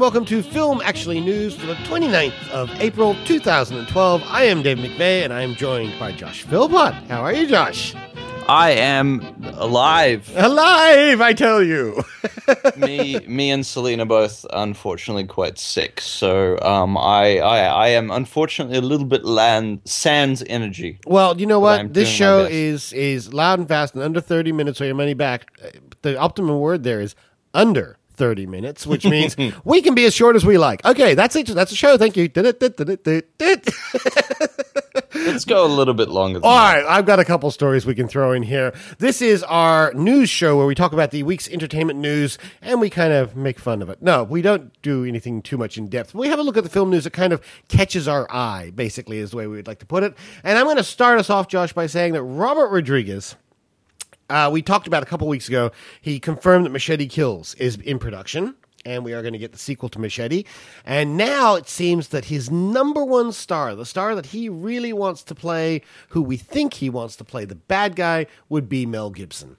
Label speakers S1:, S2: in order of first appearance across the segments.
S1: welcome to Film Actually News for the 29th of April, 2012. I am Dave McVeigh, and I am joined by Josh Philpott. How are you, Josh?
S2: I am alive.
S1: Alive, I tell you.
S2: me and Selena both unfortunately quite sick, so I am unfortunately a little bit sans energy.
S1: Well, you know what? This show is loud and fast and under 30 minutes, so your money back. The optimum word there is under 30 minutes, which means we can be as short as we like. Okay, that's it. That's the show. Thank you.
S2: Let's go a little bit longer than
S1: All right, I've got a couple stories we can throw in here. This is our news show where we talk about the week's entertainment news, and we kind of make fun of it. No, we don't do anything too much in depth. We have a look at the film news that kind of catches our eye, basically, is the way we would like to put it. And I'm going to start us off, Josh, by saying that Robert Rodriguez... we talked about a couple weeks ago, he confirmed that Machete Kills is in production, and we are going to get the sequel to Machete. And now it seems that his number one star, the star that he really wants to play, who we think he wants to play the bad guy, would be Mel Gibson.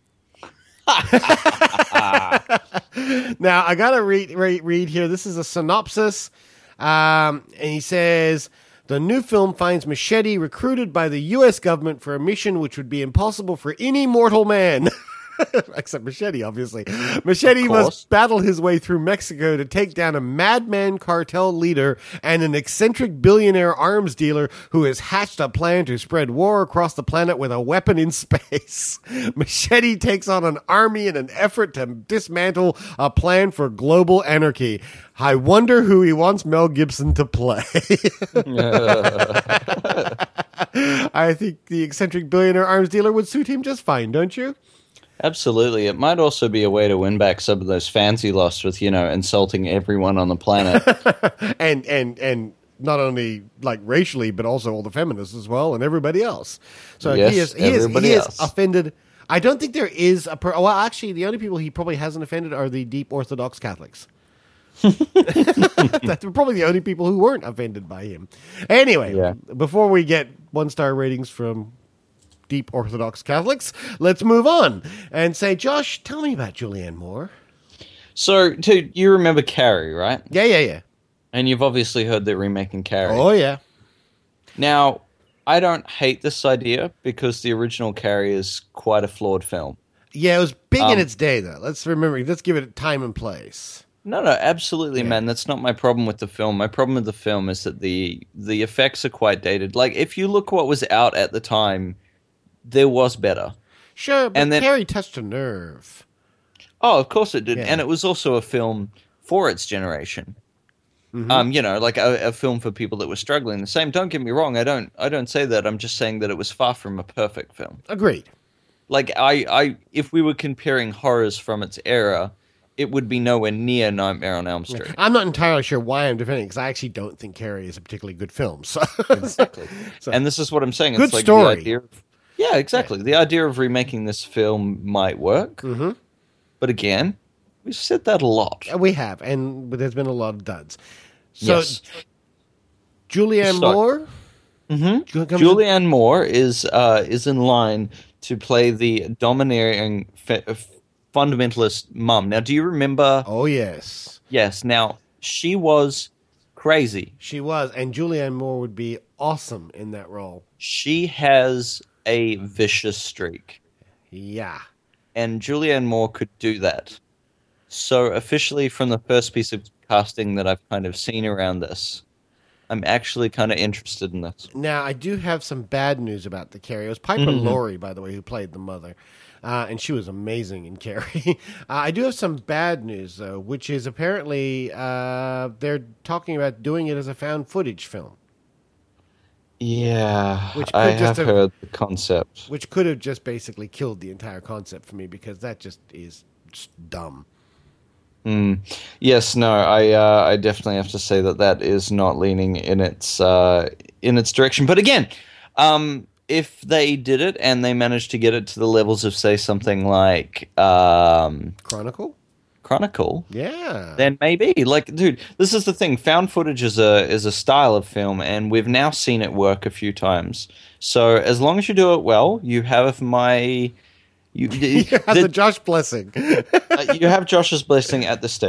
S1: Now, I got to read here. This is a synopsis, and he says... The new film finds Machete recruited by the U.S. government for a mission which would be impossible for any mortal man. Except Machete, obviously. Machete must battle his way through Mexico to take down a madman cartel leader and an eccentric billionaire arms dealer who has hatched a plan to spread war across the planet with a weapon in space. Machete takes on an army in an effort to dismantle a plan for global anarchy. I wonder who he wants Mel Gibson to play. I think the eccentric billionaire arms dealer would suit him just fine, don't you?
S2: Absolutely. It might also be a way to win back some of those fans he lost with, insulting everyone on the planet.
S1: and not only like racially, but also all the feminists as well and everybody else. So
S2: yes,
S1: he is offended. I don't think there is well, actually, the only people he probably hasn't offended are the deep Orthodox Catholics. That's probably the only people who weren't offended by him. Anyway, Before we get 1-star ratings from deep Orthodox Catholics, let's move on and say, Josh, tell me about Julianne Moore.
S2: So, dude, you remember Carrie, right?
S1: Yeah.
S2: And you've obviously heard they're remaking Carrie.
S1: Oh, yeah.
S2: Now, I don't hate this idea because the original Carrie is quite a flawed film.
S1: Yeah, it was big in its day, though. Let's give it time and place.
S2: No, absolutely, man. That's not my problem with the film. My problem with the film is that the effects are quite dated. Like, if you look what was out at the time, there was better.
S1: Sure, but Carrie touched a nerve.
S2: Oh, of course it did.
S1: Yeah.
S2: And it was also a film for its generation.
S1: Mm-hmm.
S2: Like a film for people that were struggling. The same, don't get me wrong, I don't say that. I'm just saying that it was far from a perfect film.
S1: Agreed.
S2: Like, if we were comparing horrors from its era, it would be nowhere near Nightmare on Elm Street.
S1: I'm not entirely sure why I'm defending it, because I actually don't think Carrie is a particularly good film. So.
S2: Exactly. And this is what I'm saying.
S1: Good
S2: it's like
S1: story.
S2: The idea of, yeah, exactly. Yeah. The idea of remaking this film might work.
S1: Mm-hmm.
S2: But again, we've said that a lot.
S1: We have, but there's been a lot of duds. So,
S2: yes.
S1: Julianne Moore?
S2: Mm-hmm. Julianne Moore is in line to play the domineering fundamentalist mum. Now, do you remember?
S1: Oh, yes.
S2: Yes. Now, she was crazy.
S1: She was, and Julianne Moore would be awesome in that role.
S2: She has a vicious streak.
S1: Yeah.
S2: And Julianne Moore could do that. So, officially, from the first piece of casting that I've kind of seen around this, I'm actually kind of interested in this.
S1: Now, I do have some bad news about the Carrie. It was Piper Laurie, by the way, who played the mother. And she was amazing in Carrie. I do have some bad news, though, which is apparently they're talking about doing it as a found footage film.
S2: Yeah, I have heard the concept.
S1: Which could have just basically killed the entire concept for me, because that just is just dumb.
S2: Yes, no, I definitely have to say that is not leaning in its direction. But again, if they did it and they managed to get it to the levels of, say, something like
S1: Chronicle,
S2: yeah, then maybe. Like, dude, this is the thing. Found footage is a style of film, and we've now seen it work a few times. So as long as you do it well, you have my.
S1: You have the Josh blessing.
S2: You have Josh's blessing at this stage.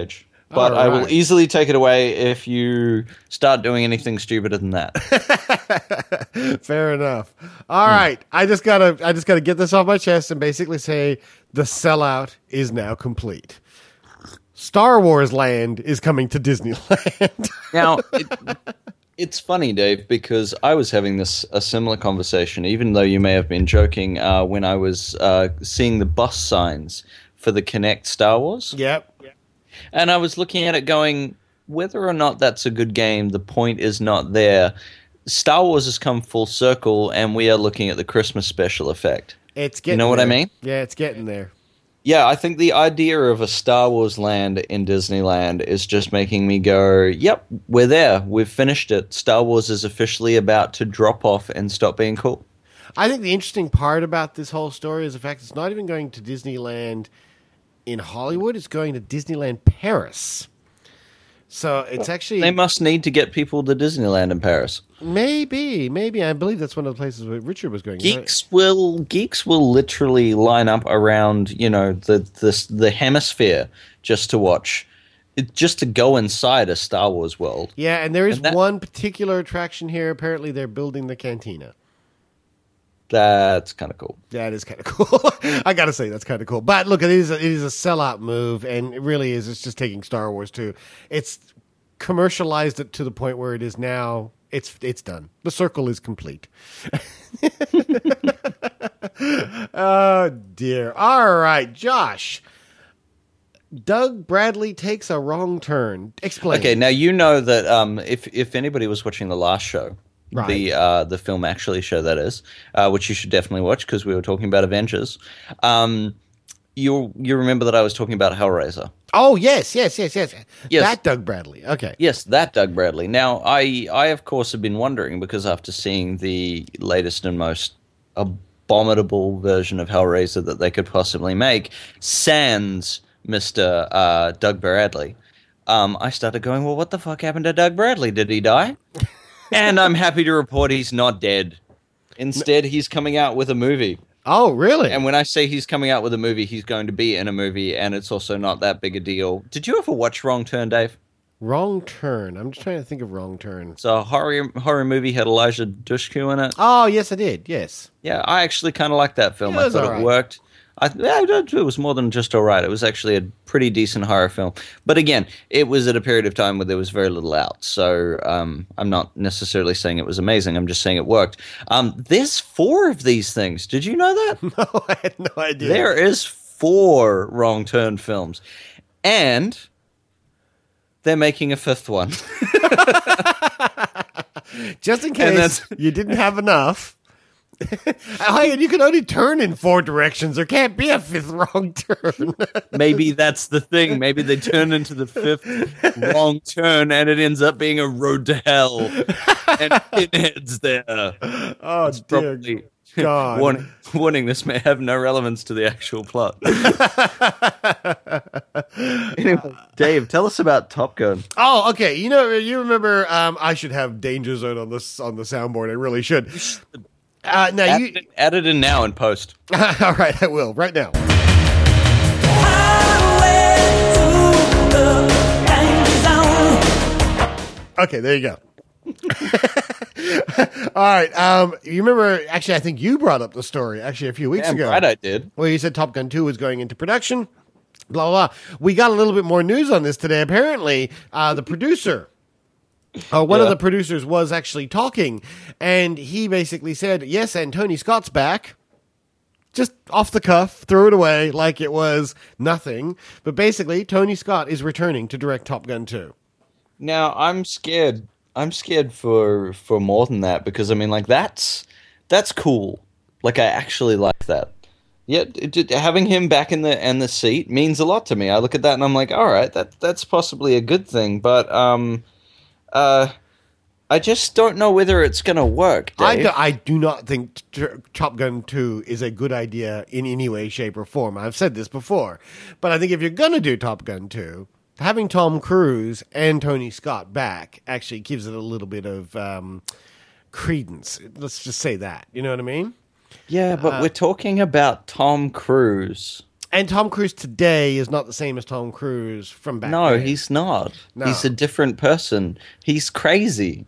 S2: But I will easily take it away if you start doing anything stupider than that.
S1: Fair enough. All right. I just gotta get this off my chest and basically say the sellout is now complete. Star Wars Land is coming to Disneyland.
S2: Now, it's funny, Dave, because I was having a similar conversation, even though you may have been joking, when I was seeing the bus signs for the Kinect Star Wars.
S1: Yep.
S2: And I was looking at it going, whether or not that's a good game, the point is not there. Star Wars has come full circle, and we are looking at the Christmas special effect.
S1: It's getting
S2: what
S1: there.
S2: I mean?
S1: Yeah, it's getting there.
S2: Yeah, I think the idea of a Star Wars land in Disneyland is just making me go, yep, we're there. We've finished it. Star Wars is officially about to drop off and stop being cool.
S1: I think the interesting part about this whole story is the fact it's not even going to Disneyland in Hollywood. It's going to Disneyland Paris. So it's actually...
S2: They must need to get people to Disneyland in Paris.
S1: Maybe. I believe that's one of the places where Richard was going.
S2: Geeks will literally line up around, the hemisphere just to watch, just to go inside a Star Wars world.
S1: Yeah, and there is one particular attraction here. Apparently, they're building the cantina.
S2: That's kind of cool.
S1: That is kind of cool. I got to say, that's kind of cool. But look, it is a sellout move, and it really is. It's just taking Star Wars to... It's commercialized it to the point where it is now... It's done. The circle is complete. Oh, dear. All right, Josh. Doug Bradley takes a wrong turn. Explain.
S2: Okay, now you know that if anybody was watching the last show...
S1: Right.
S2: The film actually show that is, which you should definitely watch because we were talking about Avengers. You remember that I was talking about Hellraiser?
S1: Oh yes. That Doug Bradley. Okay.
S2: Yes, that Doug Bradley. Now I of course have been wondering because after seeing the latest and most abominable version of Hellraiser that they could possibly make, sans Mr. Doug Bradley, I started going, well, what the fuck happened to Doug Bradley? Did he die? And I'm happy to report he's not dead. Instead, he's coming out with a movie.
S1: Oh, really?
S2: And when I say he's coming out with a movie, he's going to be in a movie, and it's also not that big a deal. Did you ever watch Wrong Turn, Dave?
S1: Wrong Turn. I'm just trying to think of Wrong Turn.
S2: It's a horror movie, had Elijah Dushku in it.
S1: Oh, yes, I did. Yes.
S2: Yeah, I actually kind of liked that film.
S1: Yeah,
S2: I thought it worked. It was more than just all right. It was actually a pretty decent horror film. But again, it was at a period of time where there was very little out. So I'm not necessarily saying it was amazing. I'm just saying it worked. There's 4 of these things. Did you know that?
S1: No, I had no idea.
S2: There is 4 Wrong Turn films. And they're making a 5th one.
S1: Just in case you didn't have enough. And you can only turn in 4 directions. There can't be a 5th wrong turn.
S2: Maybe that's the thing. Maybe they turn into the 5th wrong turn, and it ends up being a road to hell, and Pinhead's there.
S1: Oh, it's dear God!
S2: Warning: this may have no relevance to the actual plot. Anyway, Dave, tell us about Top Gun.
S1: Oh, okay. You remember? I should have Danger Zone on the soundboard. I really should.
S2: Add it in now and post.
S1: All right, I will right now. Okay, there you go. All right. You remember? Actually, I think you brought up the story a few weeks ago.
S2: Right, I did.
S1: Well, you said Top Gun 2 was going into production. Blah blah blah. We got a little bit more news on this today. Apparently, the producer. One of the producers was actually talking, and he basically said, yes, and Tony Scott's back. Just off the cuff, threw it away like it was nothing. But basically, Tony Scott is returning to direct Top Gun 2.
S2: Now, I'm scared. I'm scared for more than that, because, I mean, like, that's cool. Like, I actually like that. Yeah, having him back in the seat means a lot to me. I look at that and I'm like, all right, that's possibly a good thing, but I just don't know whether it's going to work, Dave.
S1: I do not think Top Gun 2 is a good idea in any way, shape, or form. I've said this before. But I think if you're going to do Top Gun 2, having Tom Cruise and Tony Scott back actually gives it a little bit of credence. Let's just say that. You know what I mean?
S2: Yeah, but we're talking about Tom Cruise.
S1: And Tom Cruise today is not the same as Tom Cruise from back
S2: No,
S1: then.
S2: he's not.
S1: No.
S2: He's a different person. He's crazy.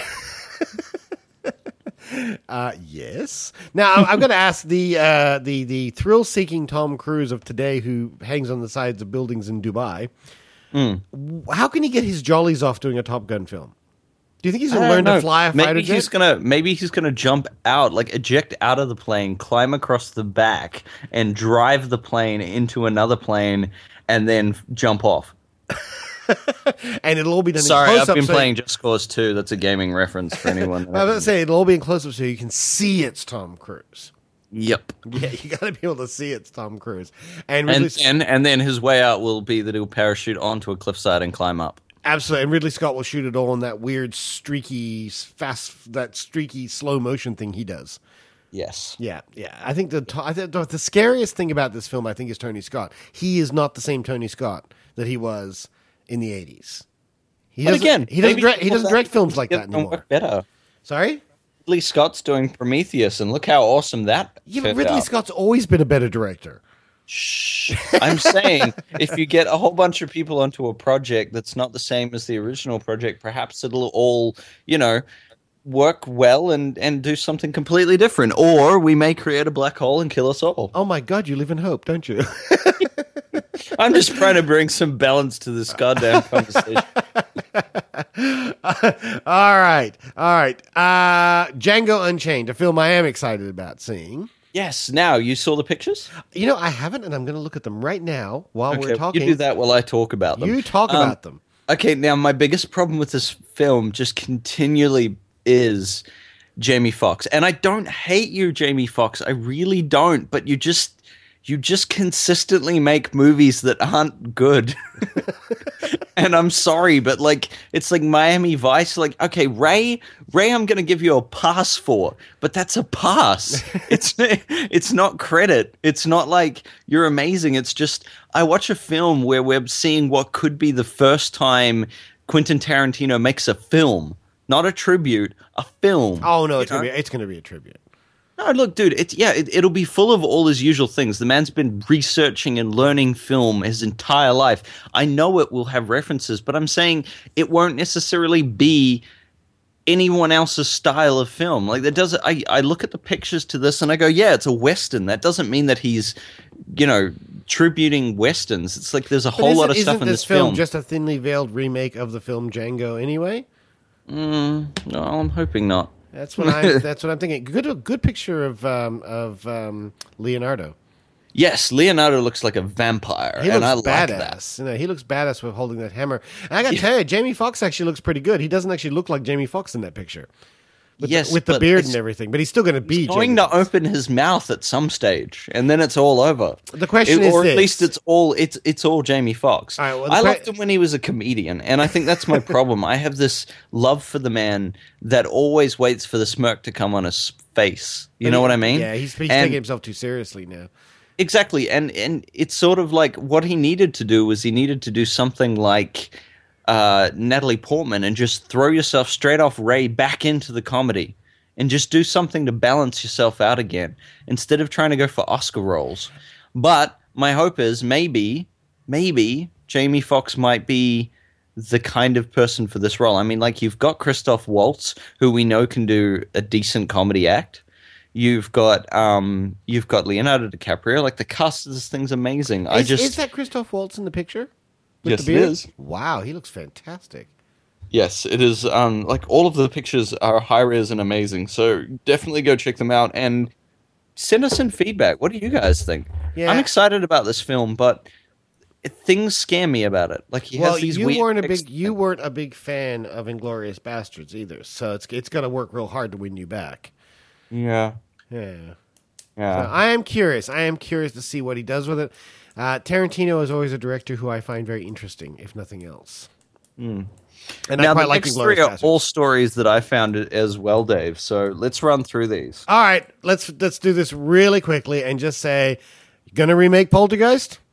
S1: Yes. Now I'm going to ask the thrill-seeking Tom Cruise of today, who hangs on the sides of buildings in Dubai. How can he get his jollies off doing a Top Gun film? Do you think he's going to learn to fly a fighter jet?
S2: Maybe he's gonna jump out, like eject out of the plane, climb across the back, and drive the plane into another plane, and then jump off.
S1: And it'll all be done in
S2: Sorry,
S1: close-up.
S2: I've been playing Just Cause 2. That's a gaming reference for anyone.
S1: I was going to say, it'll all be in close-up so you can see it's Tom Cruise.
S2: Yep.
S1: Yeah, you got to be able to see it's Tom Cruise. And
S2: then his way out will be that he'll parachute onto a cliffside and climb up.
S1: Absolutely. And Ridley Scott will shoot it all in that weird, streaky, slow motion thing he does.
S2: Yes.
S1: Yeah. I think the scariest thing about this film, I think, is Tony Scott. He is not the same Tony Scott that he was in the 80s. He doesn't direct films like that anymore.
S2: Work better.
S1: Sorry?
S2: Ridley Scott's doing Prometheus, and look how awesome that.
S1: Yeah, but Ridley Scott's always been a better director.
S2: Shh. I'm saying if you get a whole bunch of people onto a project that's not the same as the original project, perhaps it'll all, work well and do something completely different. Or we may create a black hole and kill us all.
S1: Oh my God, you live in hope, don't you?
S2: I'm just trying to bring some balance to this goddamn conversation.
S1: All right. Django Unchained, a film I am excited about seeing.
S2: Yes. Now, you saw the pictures?
S1: I haven't, and I'm going to look at them right now while we're talking.
S2: You do that while I talk about them.
S1: You talk about them.
S2: Okay, now my biggest problem with this film just continually is Jamie Foxx. And I don't hate you, Jamie Foxx. I really don't. But you just consistently make movies that aren't good. And I'm sorry, but it's like Miami Vice. Like, okay, Ray, I'm going to give you a pass for, but that's a pass. It's not credit. It's not like you're amazing. It's just I watch a film where we're seeing what could be the first time Quentin Tarantino makes a film, not a tribute, a film.
S1: Oh no, it's going to be a tribute.
S2: No, look, dude, it'll be full of all his usual things. The man's been researching and learning film his entire life. I know it will have references, but I'm saying it won't necessarily be anyone else's style of film. Like, that doesn't. I look at the pictures to this and I go, yeah, it's a Western. That doesn't mean that he's, tributing Westerns. It's like there's a whole lot of stuff in this film.
S1: Just a thinly veiled remake of the film Django anyway?
S2: No, I'm hoping not.
S1: That's what I'm thinking. Good picture of Leonardo.
S2: Yes, Leonardo looks like a vampire, and I like
S1: badass.
S2: that.
S1: He looks badass with holding that hammer. And I got to tell you, Jamie Foxx actually looks pretty good. He doesn't actually look like Jamie Foxx in that picture. With the beard and everything, but he's still going to be.
S2: He's going to open his mouth at some stage, and then it's all over.
S1: The question is,
S2: or at least it's all Jamie Foxx.
S1: All right, well,
S2: I liked him when he was a comedian, and I think that's my problem. I have this love for the man that always waits for the smirk to come on his face. You know what I mean?
S1: Yeah, he's taking himself too seriously now.
S2: Exactly, and it's sort of like what he needed to do was he needed to do something like Natalie Portman and just throw yourself straight off Ray back into the comedy and just do something to balance yourself out again instead of trying to go for Oscar roles. But my hope is maybe Jamie Foxx might be the kind of person for this role. I mean, like, you've got Christoph Waltz, who we know can do a decent comedy act. You've got Leonardo DiCaprio. Like, the cast of this thing's amazing.
S1: Is that Christoph Waltz in the picture?
S2: Yes, it is.
S1: Wow, he looks fantastic.
S2: Yes, it is. Like, all of the pictures are high-res and amazing, so definitely go check them out and send us some feedback. What do you guys think? Yeah. I'm excited about this film, but things scare me about it. Like, he has these weird
S1: you weren't a big fan of Inglourious Basterds either, so it's going to work real hard to win you back.
S2: Yeah.
S1: So I am curious. To see what he does with it. Tarantino is always a director who I find very interesting, if nothing else.
S2: And
S1: now, I quite like
S2: next three are all stories that I found as well, Dave. So let's run through these.
S1: All right, let's do this really quickly and just say, you gonna remake Poltergeist?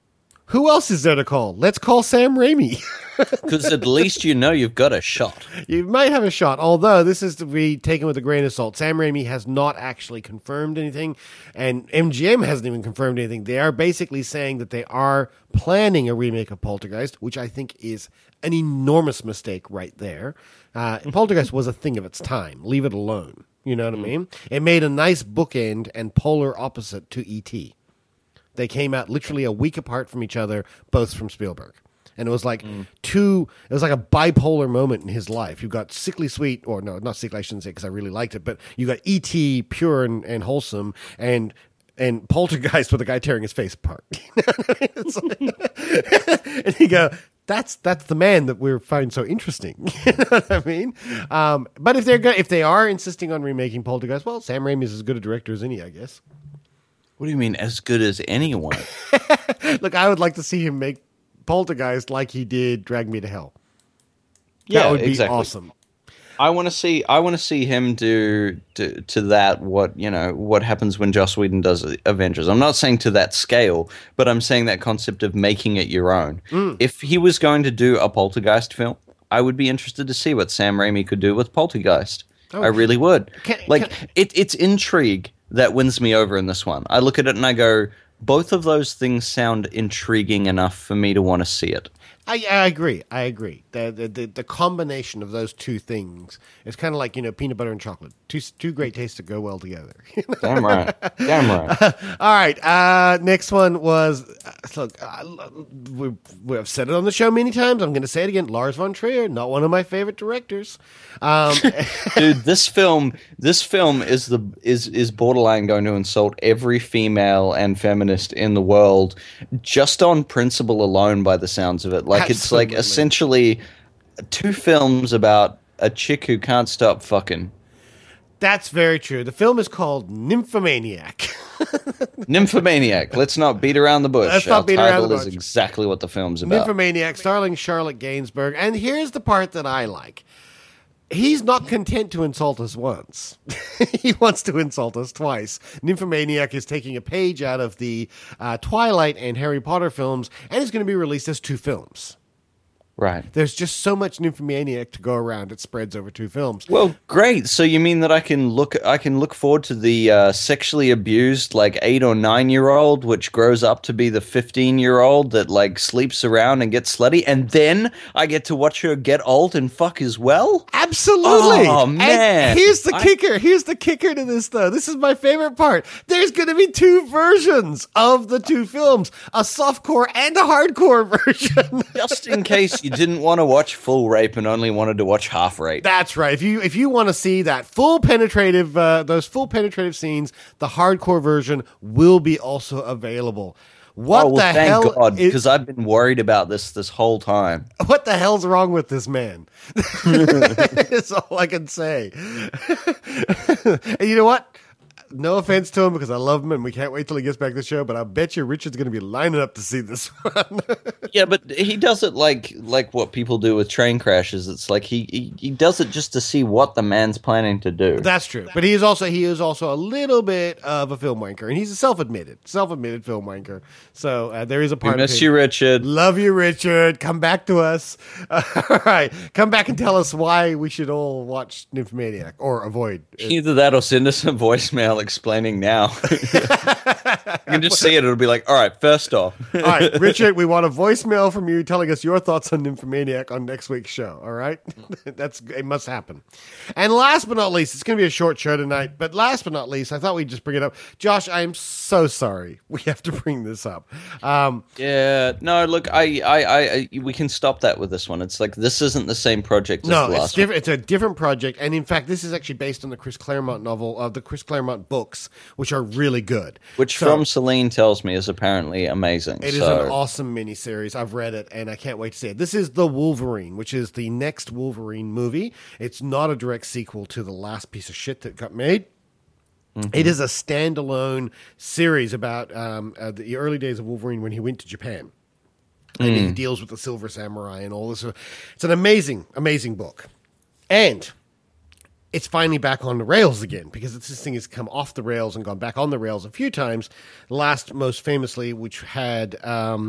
S1: Who else is there to call? Let's call Sam Raimi.
S2: Because at least you know you've got a shot.
S1: You might have a shot, although this is to be taken with a grain of salt. Sam Raimi has not actually confirmed anything, and MGM hasn't even confirmed anything. They are basically saying that they are planning a remake of Poltergeist, which I think is an enormous mistake right there. Poltergeist was a thing of its time. Leave it alone. You know what I mean? It made a nice bookend and polar opposite to E.T. They came out literally a week apart from each other, both from Spielberg. And it was like it was like a bipolar moment in his life. You've got Sickly Sweet, or no, not Sickly, I shouldn't say because I really liked it, but you got E.T., pure and wholesome, and Poltergeist with the guy tearing his face apart. And you go, that's the man that we find so interesting. You know what I mean? But if they are insisting on remaking Poltergeist, well, Sam Raimi is as good a director as any, I guess.
S2: What do you mean, as good as anyone?
S1: Look, I would like to see him make Poltergeist like he did Drag Me to Hell.
S2: Yeah,
S1: that would be
S2: exactly.
S1: awesome.
S2: I want to see him do to that what happens when Joss Whedon does Avengers. I'm not saying to that scale, but I'm saying that concept of making it your own. If he was going to do a Poltergeist film, I would be interested to see what Sam Raimi could do with Poltergeist. I really would. It's intrigue that wins me over in this one. I look at it and I go, both of those things sound intriguing enough for me to want to see it.
S1: I agree. The combination of those two things is kind of like, peanut butter and chocolate. Two great tastes that go well together.
S2: Damn right.
S1: All right. Next one was, look, we've said it on the show many times. I'm going to say it again. Lars von Trier, not one of my favorite directors.
S2: Dude, this film is borderline going to insult every female and feminist in the world just on principle alone by the sounds of it. Like,
S1: Absolutely.
S2: It's like essentially 2 films about a chick who can't stop fucking.
S1: That's very true. The film is called Nymphomaniac.
S2: Nymphomaniac. Let's not beat around the bush.
S1: Let's not beat around the bush.
S2: Is exactly what the film's about.
S1: Nymphomaniac, starring Charlotte Gainsbourg. And here's the part that I like. He's not content to insult us once. He wants to insult us twice. Nymphomaniac is taking a page out of the Twilight and Harry Potter films, and is going to be released as 2 films.
S2: Right.
S1: There's just so much Nymphomaniac to go around. It spreads over 2 films.
S2: Well, great. So you mean that I can look forward to the sexually abused 8 or 9-year-old, which grows up to be the 15-year-old that sleeps around and gets slutty, and then I get to watch her get old and fuck as well?
S1: Absolutely.
S2: Oh man.
S1: And here's the kicker. Here's the kicker to this, though. This is my favorite part. There's going to be 2 versions of the 2 films, a softcore and a hardcore version.
S2: Just in case you didn't want to watch full rape and only wanted to watch half rape.
S1: That's right. If you want to see that full penetrative, those full penetrative scenes, the hardcore version will be also available. What the hell?
S2: Thank God, because I've been worried about this whole time.
S1: What the hell's wrong with this man? That's all I can say. And you know what? No offense to him, because I love him and we can't wait till he gets back to the show, but I bet you Richard's going to be lining up to see this one.
S2: Yeah, but he does it like what people do with train crashes. It's like he does it just to see what the man's planning to do.
S1: That's true. But he is also a little bit of a film wanker, and he's a self-admitted film wanker. So there is a part
S2: we miss
S1: of him.
S2: you, Richard.
S1: Love you, Richard. Come back to us. All right. Come back and tell us why we should all watch Nymphomaniac or avoid it.
S2: Either that or send us a voicemail explaining now. You can just see it. It'll be like, all right, first off.
S1: All right, Richard, we want a voicemail from you telling us your thoughts on Nymphomaniac on next week's show. All right? It must happen. And last but not least, it's going to be a short show tonight, but last but not least, I thought we'd just bring it up. Josh, I am so sorry. We have to bring this up.
S2: Yeah, no, look, we can stop that with this one. It's like, this isn't the same project as the last one.
S1: It's a different project, and in fact, this is actually based on the Chris Claremont novel, the Chris Claremont books, which are really good.
S2: Which, from Celine tells me, is apparently amazing.
S1: It is an awesome miniseries. I've read it, and I can't wait to see it. This is The Wolverine, which is the next Wolverine movie. It's not a direct sequel to the last piece of shit that got made. Mm-hmm. It is a standalone series about the early days of Wolverine when he went to Japan. And he deals with the Silver Samurai and all this. It's an amazing, amazing book. And it's finally back on the rails again, because this thing has come off the rails and gone back on the rails a few times. Last, most famously, which had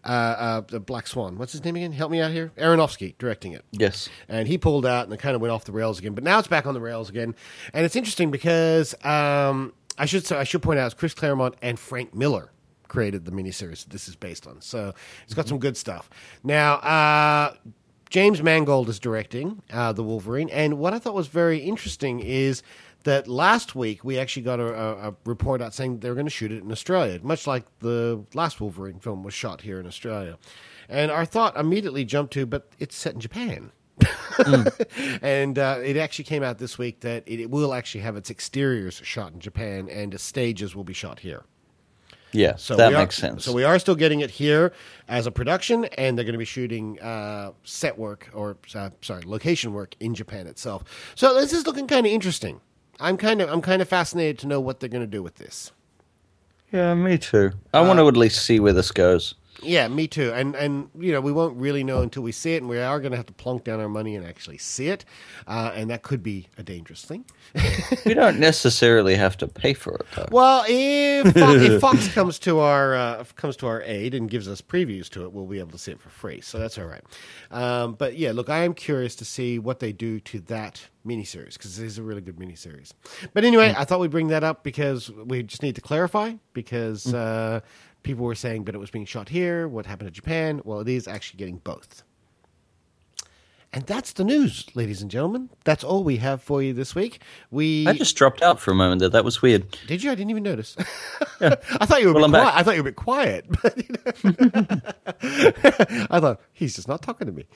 S1: the Black Swan. What's his name again? Help me out here. Aronofsky directing it.
S2: Yes.
S1: And he pulled out and it kind of went off the rails again. But now it's back on the rails again. And it's interesting because I should point out it's Chris Claremont and Frank Miller created the miniseries that this is based on. So it's got some good stuff. Now, James Mangold is directing the Wolverine. And what I thought was very interesting is that last week we actually got a report out saying they were going to shoot it in Australia, much like the last Wolverine film was shot here in Australia. And our thought immediately jumped to, but it's set in Japan. And it actually came out this week that it will actually have its exteriors shot in Japan and the stages will be shot here.
S2: Yeah, so that makes sense.
S1: So we are still getting it here as a production, and they're going to be shooting set work location work in Japan itself. So this is looking kind of interesting. I'm kind of fascinated to know what they're going to do with this.
S2: Yeah, me too. I want to at least see where this goes.
S1: Yeah, me too. And we won't really know until we see it, and we are going to have to plunk down our money and actually see it, and that could be a dangerous thing.
S2: We don't necessarily have to pay for it, though.
S1: Well, if Fox comes to our aid and gives us previews to it, we'll be able to see it for free, so that's all right. But yeah, look, I am curious to see what they do to that miniseries, because it is a really good miniseries. But anyway, I thought we'd bring that up because we just need to clarify, because people were saying, but it was being shot here. What happened to Japan? Well, it is actually getting both. And that's the news, ladies and gentlemen. That's all we have for you this week.
S2: I just dropped out for a moment there. That was weird.
S1: Did you? I didn't even notice.
S2: Yeah.
S1: I thought you were quiet. I thought you were a bit quiet. But, I thought, he's just not talking to me.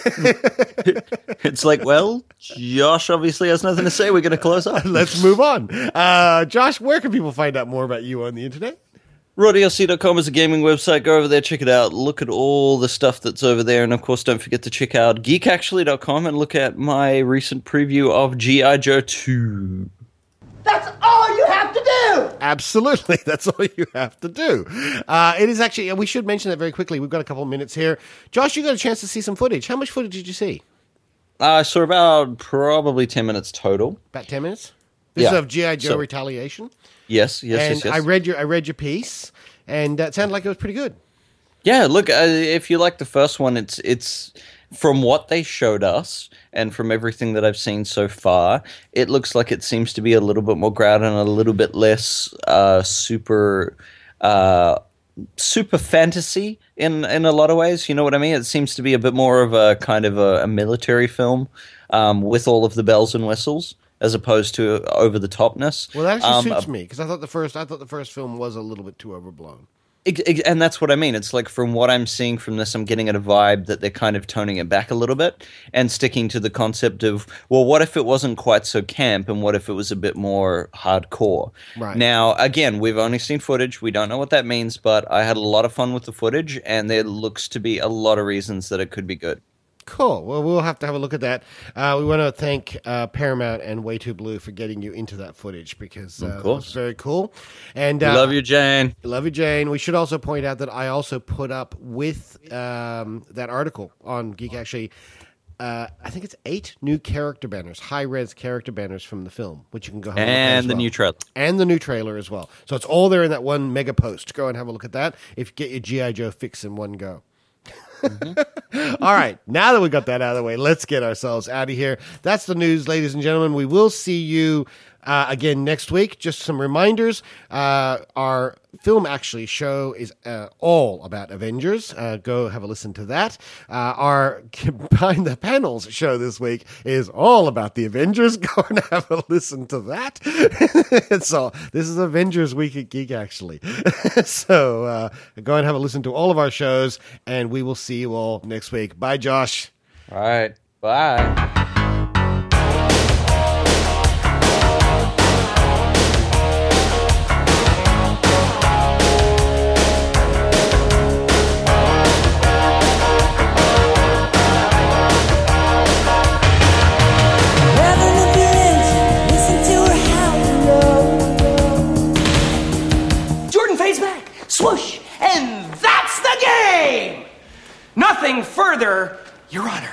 S2: It's like, well, Josh obviously has nothing to say. We're going to close up.
S1: Let's move on. Josh, where can people find out more about you on the internet?
S2: RawDLC.com is a gaming website. Go over there, check it out. Look at all the stuff that's over there. And, of course, don't forget to check out GeekActually.com and look at my recent preview of G.I. Joe 2.
S3: That's all you have to do!
S1: Absolutely. That's all you have to do. It is actually, we should mention that very quickly. We've got a couple of minutes here. Josh, you got a chance to see some footage. How much footage did you see?
S2: I saw about probably 10 minutes total.
S1: About 10 minutes? This is of G.I. Joe Retaliation?
S2: Yes.
S1: And I read your piece, and it sounded like it was pretty good.
S2: Yeah, look, if you like the first one, it's from what they showed us and from everything that I've seen so far, it looks like it seems to be a little bit more grounded and a little bit less super fantasy in a lot of ways. You know what I mean? It seems to be a bit more of a kind of a military film with all of the bells and whistles, as opposed to over the topness.
S1: Well, that actually suits me, because I thought the first film was a little bit too overblown.
S2: And that's what I mean. It's like, from what I'm seeing from this, I'm getting a vibe that they're kind of toning it back a little bit and sticking to the concept of, well, what if it wasn't quite so camp, and what if it was a bit more hardcore?
S1: Right.
S2: Now, again, we've only seen footage. We don't know what that means, but I had a lot of fun with the footage, and there looks to be a lot of reasons that it could be good.
S1: Cool. Well, we'll have to have a look at that. We want to thank Paramount and Way Too Blue for getting you into that footage, because it was very cool. And
S2: love you, Jane.
S1: Love you, Jane. We should also point out that I also put up with that article on Geek Actually. I think it's 8 new character banners, high-res character banners from the film, which you can go have a look at as well.
S2: New trailer.
S1: And the new trailer as well. So it's all there in that one mega post. Go and have a look at that if you get your G.I. Joe fix in one go. All right, now that we got that out of the way, let's get ourselves out of here. That's the news, ladies and gentlemen. We will see you again next week. Just some reminders. Our Film Actually show is all about Avengers. Go have a listen to that. Our Behind the Panels show this week is all about the Avengers. Go and have a listen to that. So this is Avengers Week at Geek Actually. So go and have a listen to all of our shows, and we will see you all next week. Bye, Josh.
S2: All right. Bye.
S3: Swoosh! And that's the game! Nothing further, Your Honor.